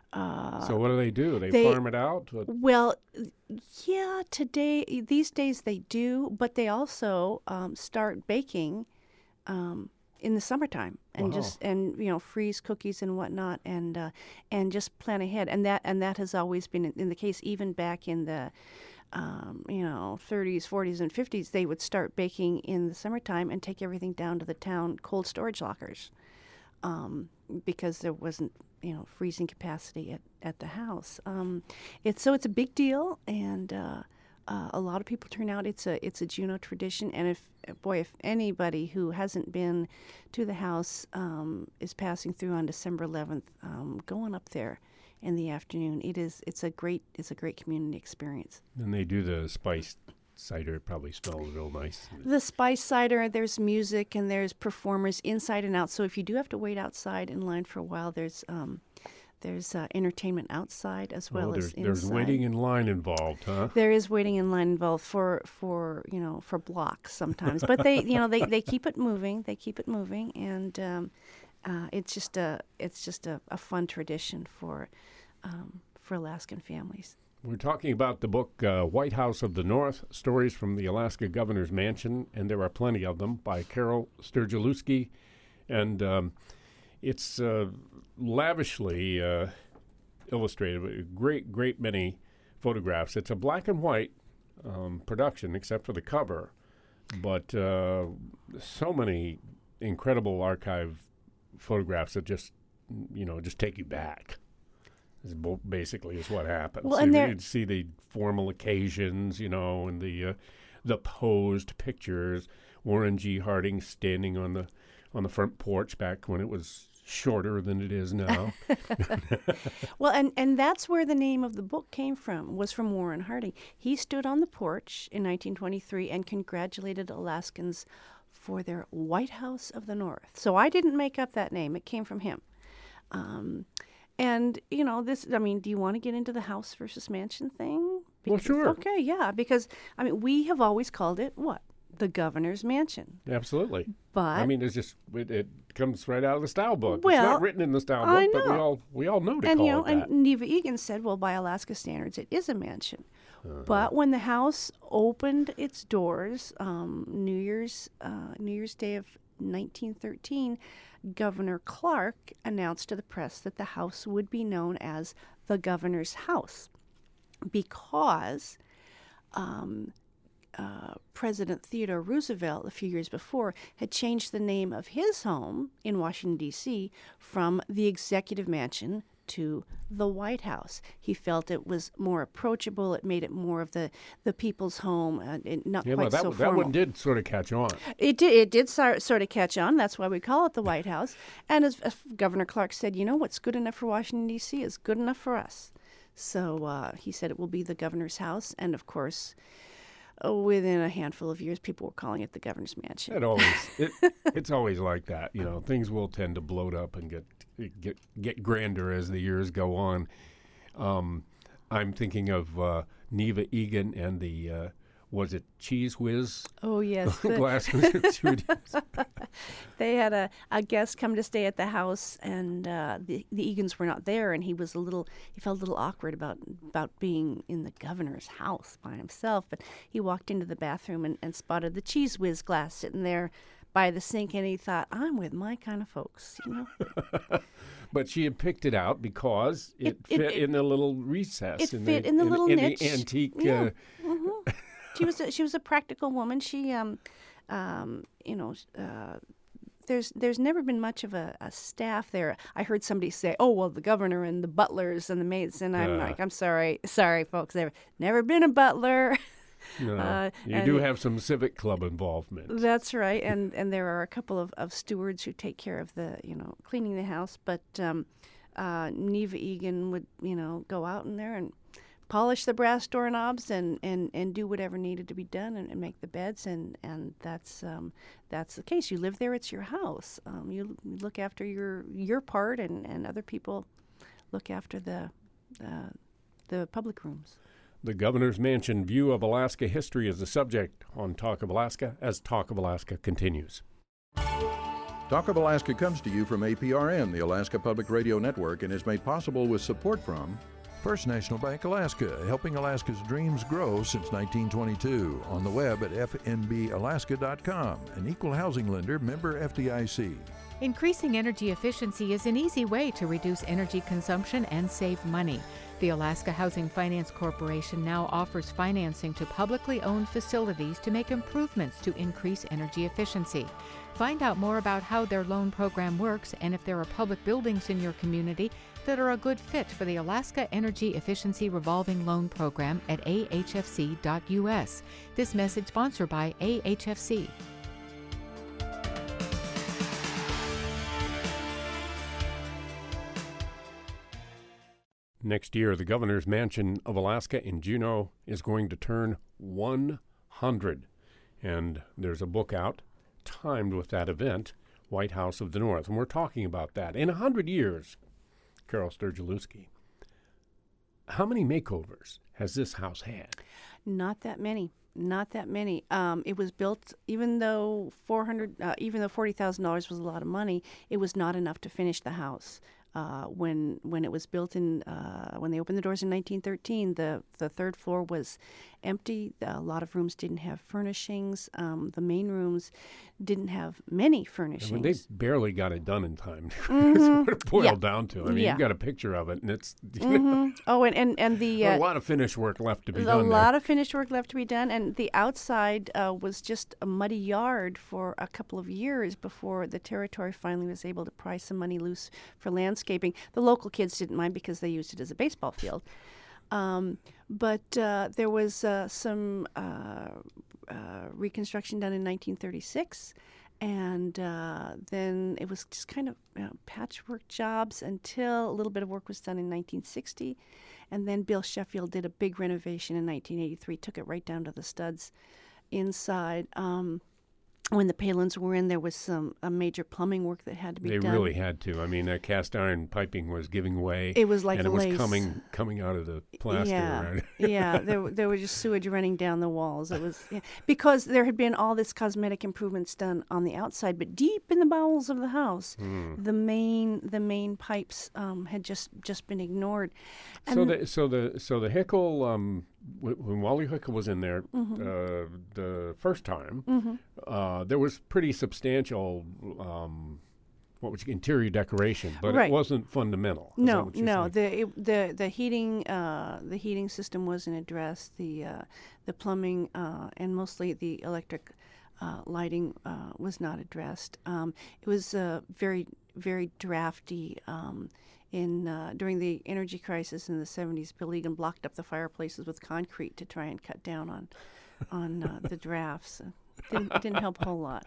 uh, so what do they do? They, they farm it out? Well, yeah, today, these days they do, but they also um, start baking um, in the summertime, and Wow. just and you know freeze cookies and whatnot, and uh, and just plan ahead, and that and that has always been in, in the case. Even back in the um, you know thirties, forties, and fifties, they would start baking in the summertime and take everything down to the town cold storage lockers, um, because there wasn't you know freezing capacity at, at the house. Um, it's so it's a big deal, and uh, uh, a lot of people turn out. It's a it's a Juneau tradition, and if boy, if anybody who hasn't been to the house um, is passing through on December eleventh, um, going up there in the afternoon, it is it's a great it's a great community experience. And they do the spiced cider. It probably smells real nice. The spice cider, there's music and there's performers inside and out. So if you do have to wait outside in line for a while, there's um, there's uh, entertainment outside as well oh, there's, as inside. There's waiting in line involved, huh? There is waiting in line involved for, for you know for blocks sometimes, but they you know they, they keep it moving. They keep it moving, and um, uh, it's just a it's just a, a fun tradition for um, for Alaskan families. We're talking about the book uh, White House of the North, Stories from the Alaska Governor's Mansion, and there are plenty of them, by Carol Sturgielewski. And um, it's uh, lavishly uh, illustrated with a great, great many photographs. It's a black and white um, production, except for the cover, but uh, so many incredible archive photographs that just, you know, just take you back. Is bo- basically is what happens. Well, so and you'd see the formal occasions, you know, and the uh, the posed pictures. Warren G. Harding standing on the on the front porch back when it was shorter than it is now. Well, and, and that's where the name of the book came from, was from Warren Harding. He stood on the porch in nineteen twenty-three and congratulated Alaskans for their White House of the North. So I didn't make up that name. It came from him. Um And, you know, this, I mean, do you want to get into the house versus mansion thing? Well, sure. Okay, yeah, because, I mean, we have always called it what? the governor's mansion. Absolutely. But I mean, it's just it, it comes right out of the style book. Well, it's not written in the style book, I but we know. all we all know to and call you know, it that. and Neva Egan said, well, by Alaska standards, it is a mansion. Uh-huh. But when the house opened its doors, um, New Year's uh, New Year's Day of nineteen thirteen, Governor Clark announced to the press that the house would be known as the Governor's House because um, uh, President Theodore Roosevelt, a few years before, had changed the name of his home in Washington, D C from the Executive Mansion to the White House. He felt it was more approachable. It made it more of the, the people's home, uh, it, not Yeah, quite well, that, so that formal. one did sort of catch on. It did. It did sor- sort of catch on. That's why we call it the White House. And as, as Governor Clark said, you know, what's good enough for Washington, D C is good enough for us. So uh, he said it will be the governor's house. And of course, uh, within a handful of years, people were calling it the governor's mansion. It always it, it's always like that. You know, things will tend to bloat up and get get get grander as the years go on. Um, I'm thinking of uh, Neva Egan and the uh, was it Cheese Whiz Oh, yes. the- glasses? they had a, a guest come to stay at the house, and uh, the, the Egans were not there, and he was a little, he felt a little awkward about about being in the governor's house by himself. But he walked into the bathroom and, and spotted the Cheese Whiz glass sitting there by the sink, and he thought, I'm with my kind of folks, you know. But she had picked it out because it, It- it- fit it- in the little recess. it in fit the, in the little in niche. the antique. Yeah. Uh, hmm She was a, she was a practical woman. She um, um, you know, uh, there's there's never been much of a, a staff there. I heard somebody say, "Oh, well, the governor and the butlers and the maids," and I'm Uh. like, "I'm sorry, sorry, folks. There's never been a butler." you know, Uh, you and do it- have some civic club involvement. That's right, and and there are a couple of, of stewards who take care of the you know cleaning the house. But um, uh, Neva Egan would you know go out in there and polish the brass doorknobs and, and, and do whatever needed to be done and, and make the beds, and and that's um, that's the case. You live there; it's your house. Um, you, you look after your your part, and, and other people look after the uh, the public rooms. The Governor's Mansion View of Alaska History is the subject on Talk of Alaska as Talk of Alaska continues. Talk of Alaska comes to you from A P R N, the Alaska Public Radio Network, and is made possible with support from First National Bank Alaska, helping Alaska's dreams grow since nineteen twenty-two. On the web at f n b alaska dot com, an equal housing lender, member F D I C. Increasing energy efficiency is an easy way to reduce energy consumption and save money. The Alaska Housing Finance Corporation now offers financing to publicly owned facilities to make improvements to increase energy efficiency. Find out more about how their loan program works and if there are public buildings in your community that are a good fit for the Alaska Energy Efficiency Revolving Loan Program at a h f c dot u s. This message sponsored by A H F C. Next year, the Governor's Mansion of Alaska in Juneau is going to turn one hundred. And there's a book out timed with that event, White House of the North. And we're talking about that. In one hundred years, Carol Sturgielewski, how many makeovers has this house had? Not that many. Not that many. Um, it was built, even though four hundred, uh, even though forty thousand dollars was a lot of money, it was not enough to finish the house. Uh, when when it was built in, uh, when they opened the doors in nineteen thirteen, the the third floor was empty. A lot of rooms didn't have furnishings. Um, the main rooms didn't have many I furnishings. mean, they barely got it done in time. Mhm. That's what it boiled Yeah. down to. I mean, Yeah. you've got a picture of it, and it's Mhm. Oh, and and and the a uh, lot of finish work left to be a done lot there. of finished work left to be done, and the outside uh, was just a muddy yard for a couple of years before the territory finally was able to pry some money loose for landscaping. The local kids didn't mind because they used it as a baseball field. Um, but uh, there was uh, some uh, uh, reconstruction done in nineteen thirty-six, and uh, then it was just kind of you know, patchwork jobs until a little bit of work was done in nineteen sixty. And then Bill Sheffield did a big renovation in nineteen eighty-three, took it right down to the studs inside. Um, when the Palins were in, there was some a major plumbing work that had to be They done. really had to. I mean, that cast iron piping was giving way. It was like and it lace. was coming coming out of the plaster. Yeah, Right? yeah. There, there was just sewage running down the walls. It was yeah, because there had been all this cosmetic improvements done on the outside, but deep in the bowels of the house, Mm. the main the main pipes um, had just just been ignored. And So the so the so the Hickel um, w- when Wally Hickel was in there Mm-hmm. uh, the first time, uh, there was pretty substantial um, what was it, interior decoration, but Right. it wasn't fundamental. Is that No, what you're no. saying? The it, the the heating uh, the heating system wasn't addressed. The uh, the plumbing uh, and mostly the electric uh, lighting uh, was not addressed. Um, it was uh, very very drafty. Um, in uh, during the energy crisis in the seventies, Bill Egan blocked up the fireplaces with concrete to try and cut down on on uh, the drafts. Didn't didn't help a whole lot.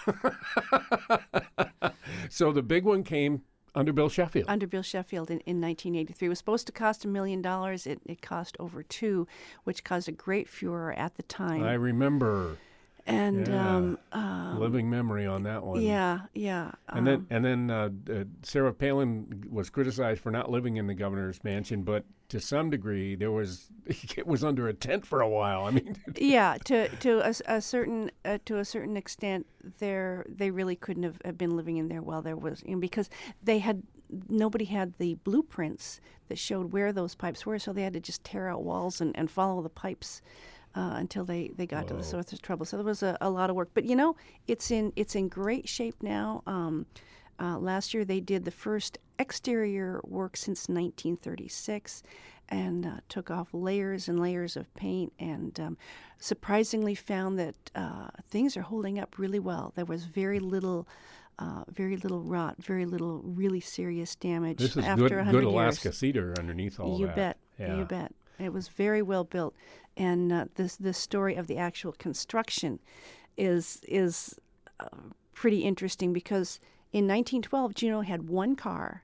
So the big one came under Bill Sheffield. Under Bill Sheffield in, in nineteen eighty-three. It was supposed to cost a million dollars. It it cost over two, which caused a great furor at the time. I remember and yeah. um, um, living memory on that one. yeah, yeah. And then, um, and then uh, uh, Sarah Palin was criticized for not living in the governor's mansion, but to some degree, there was it was under a tent for a while. I mean, yeah, to to a, s- a certain uh, to a certain extent, there they really couldn't have, have been living in there while there was you know, because they had nobody had the blueprints that showed where those pipes were, so they had to just tear out walls and, and follow the pipes. Uh, until they, they got to the source of trouble, so there was a, a lot of work. But you know, it's in it's in great shape now. Um, uh, last year they did the first exterior work since nineteen thirty-six, and uh, took off layers and layers of paint, and um, surprisingly found that uh, things are holding up really well. There was very little. Uh, very little rot, very little really serious damage. this is after good, one hundred good Alaska years. cedar underneath all You that. bet. Yeah. You bet. It was very well built, and uh, this the story of the actual construction is is uh, pretty interesting because in nineteen twelve, Juneau had one car,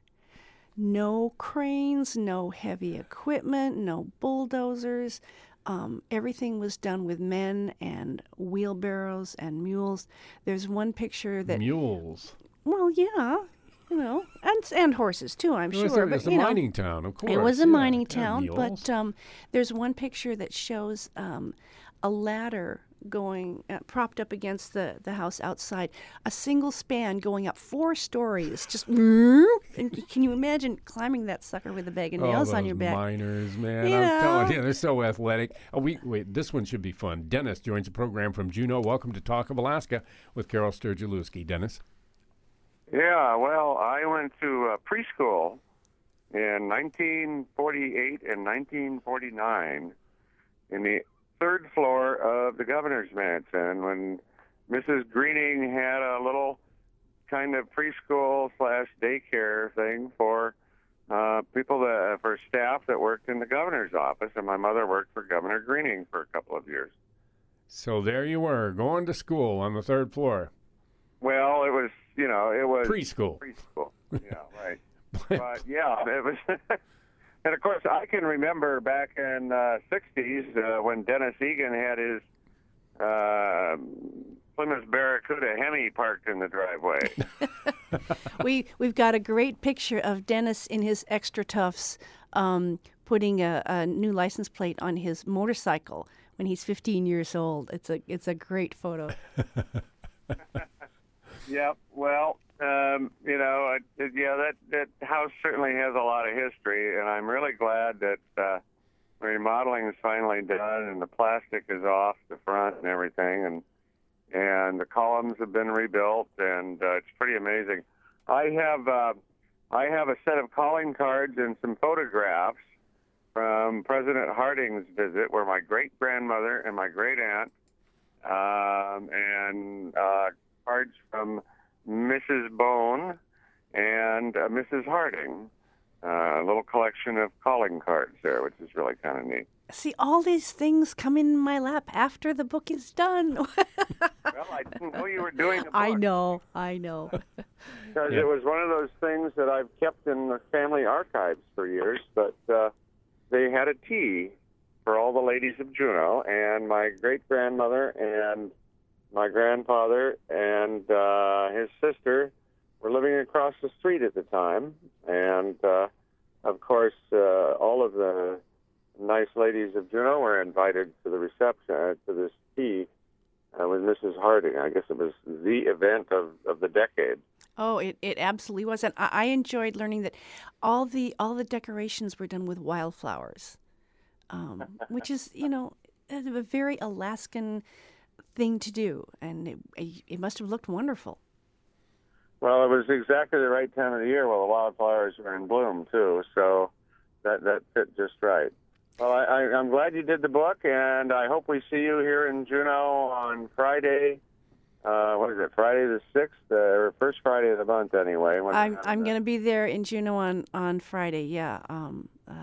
no cranes, no heavy equipment, no bulldozers. Um, everything was done with men and wheelbarrows and mules. There's one picture that, Mules. well, yeah, you know, and and horses too, I'm It was sure. a, but it's a you know, mining town, of course. it was a yeah. mining Yeah, town, mules. but um, there's one picture that shows um, a ladder going uh, propped up against the, the house outside, a single span going up four stories. Just and can you imagine climbing that sucker with a bag of Oh, nails on those your back? miners, man. You I'm know? telling you, they're so athletic. Oh, we, wait, this one should be fun. Dennis joins the program from Juneau. Welcome to Talk of Alaska with Carol Sturgielewski. Dennis? Yeah, well, I went to uh, preschool in nineteen forty-eight and nineteen forty-nine in the third floor of the governor's mansion when Missus Greening had a little kind of preschool slash daycare thing for uh, people that for staff that worked in the governor's office, and my mother worked for Governor Greening for a couple of years. So there you were, going to school on the third floor. Well, it was, you know, it was Preschool. Preschool, yeah, right. But yeah, it was. And of course, I can remember back in the sixties uh, when Dennis Egan had his uh, Plymouth Barracuda Hemi parked in the driveway. we we've got a great picture of Dennis in his extra tufts, um, putting a, a new license plate on his motorcycle when he's fifteen years old. It's a it's a great photo. Yeah, well, um, you know, uh, yeah, that, that house certainly has a lot of history, and I'm really glad that uh, remodeling is finally done and the plastic is off the front and everything, and and the columns have been rebuilt, and uh, it's pretty amazing. I have uh, I have a set of calling cards and some photographs from President Harding's visit, where my great grandmother and my great aunt, um, and uh, cards from Missus Bone and uh, Missus Harding. Uh, a little collection of calling cards there, which is really kind of neat. See, all these things come in my lap after the book is done. Well, I didn't know you were doing a book. I know, I know. Because Yeah. it was one of those things that I've kept in the family archives for years, but uh, they had a tea for all the ladies of Juneau, and my great-grandmother and my grandfather and uh, his sister were living across the street at the time. And, uh, of course, uh, all of the nice ladies of Juneau were invited to the reception, uh, to this tea uh, with Missus Harding. I guess it was the event of, of the decade. Oh, it, it absolutely was. And I, I enjoyed learning that all the all the decorations were done with wildflowers, um, which is, you know, a very Alaskan thing to do. And it, it must have looked wonderful. Well, it was exactly the right time of the year while the wildflowers were in bloom, too. So that, that fit just right. Well, I, I, I'm glad you did the book, and I hope we see you here in Juneau on Friday. Uh, what is it, Friday the sixth, uh, or first Friday of the month, anyway. I'm I'm going to be there in Juneau on, on Friday, yeah. Um, uh,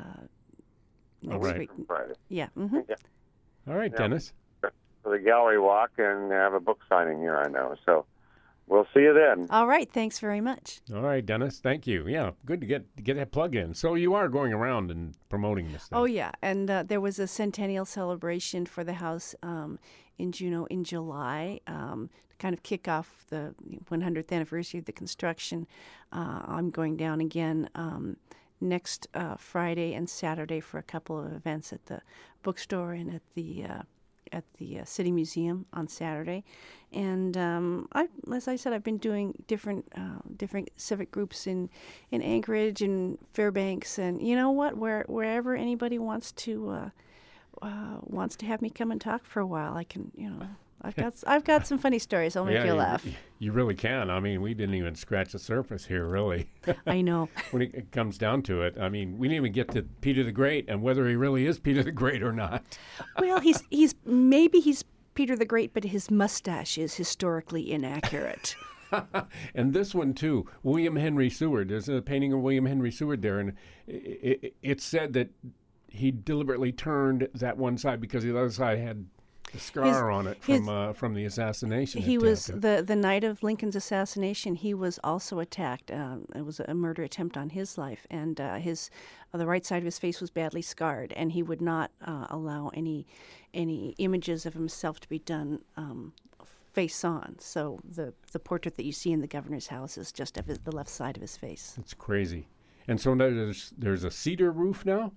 next right. week. Friday. Yeah. Mm-hmm. Yeah. All right, Yeah. Dennis. For the gallery walk and have a book signing here, I know. So we'll see you then. All right. Thanks very much. All right, Dennis. Thank you. Yeah, good to get to get that plug in. So you are going around and promoting this thing. Oh, yeah. And uh, there was a centennial celebration for the house um, in Juneau in July um, to kind of kick off the one hundredth anniversary of the construction. Uh, I'm going down again um, next uh, Friday and Saturday for a couple of events at the bookstore and at the uh, at the uh, City Museum on Saturday. And um, I, as I said, I've been doing different uh, different civic groups in, in Anchorage and Fairbanks, and you know what? Where wherever anybody wants to uh, uh, wants to have me come and talk for a while, I can. You know, I've got I've got some funny stories. I'll make yeah, you laugh. You, you really can. I mean, we didn't even scratch the surface here, really. I know. When it, it comes down to it, I mean, we didn't even get to Peter the Great and whether he really is Peter the Great or not. Well, he's he's maybe he's Peter the Great, but his mustache is historically inaccurate. And this one, too, William Henry Seward. There's a painting of William Henry Seward there, and it, it, it's said that he deliberately turned that one side because the other side had a scar His- on it his- from uh, from the assassination. He was attempt. the the night of Lincoln's assassination. He was also attacked. Um, it was a murder attempt on his life, and uh, his uh, the right side of his face was badly scarred. And he would not uh, allow any any images of himself to be done um, face on. So the the portrait that you see in the governor's house is just of his, the left side of his face. It's crazy. And so now there's there's a cedar roof now.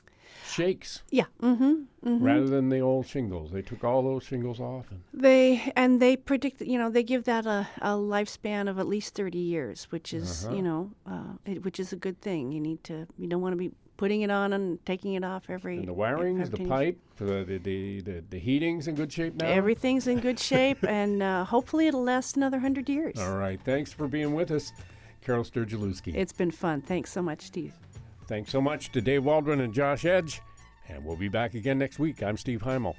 Shakes Yeah. Mm-hmm. mm-hmm. rather than the old shingles. They took all those shingles off. And They and they predict, you know, they give that a, a lifespan of at least thirty years, which is, Uh-huh. you know, uh, it, which is a good thing. You need to, you don't want to be putting it on and taking it off every. And the wirings, every the ten years. pipe, the the, the the the heating's in good shape now. Everything's in good shape, and uh, hopefully it'll last another hundred years. All right. Thanks for being with us, Carol Sturgielewski. It's been fun. Thanks so much, Steve. Thanks so much to Dave Waldron and Josh Edge. And we'll be back again next week. I'm Steve Heimel.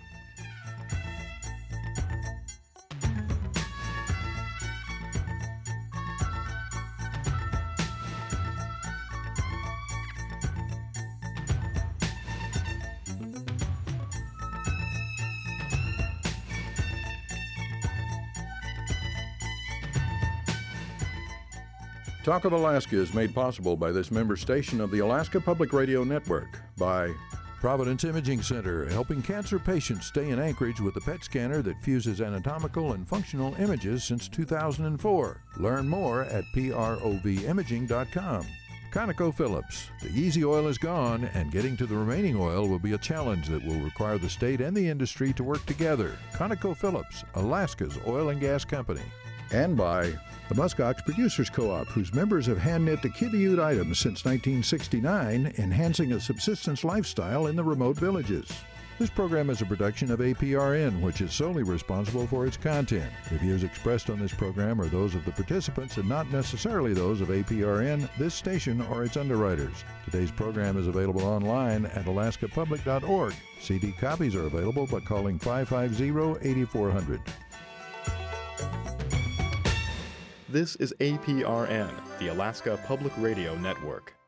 Talk of Alaska is made possible by this member station of the Alaska Public Radio Network, by Providence Imaging Center, helping cancer patients stay in Anchorage with a P E T scanner that fuses anatomical and functional images since two thousand four. Learn more at prov imaging dot com. ConocoPhillips. The easy oil is gone, and getting to the remaining oil will be a challenge that will require the state and the industry to work together. ConocoPhillips, Alaska's oil and gas company. And by the Muskox Producers Co-op, whose members have hand-knit the Kiviute items since nineteen sixty-nine, enhancing a subsistence lifestyle in the remote villages. This program is a production of A P R N, which is solely responsible for its content. The views expressed on this program are those of the participants and not necessarily those of A P R N, this station, or its underwriters. Today's program is available online at alaska public dot org. C D copies are available by calling five five zero, eight four zero zero. This is A P R N, the Alaska Public Radio Network.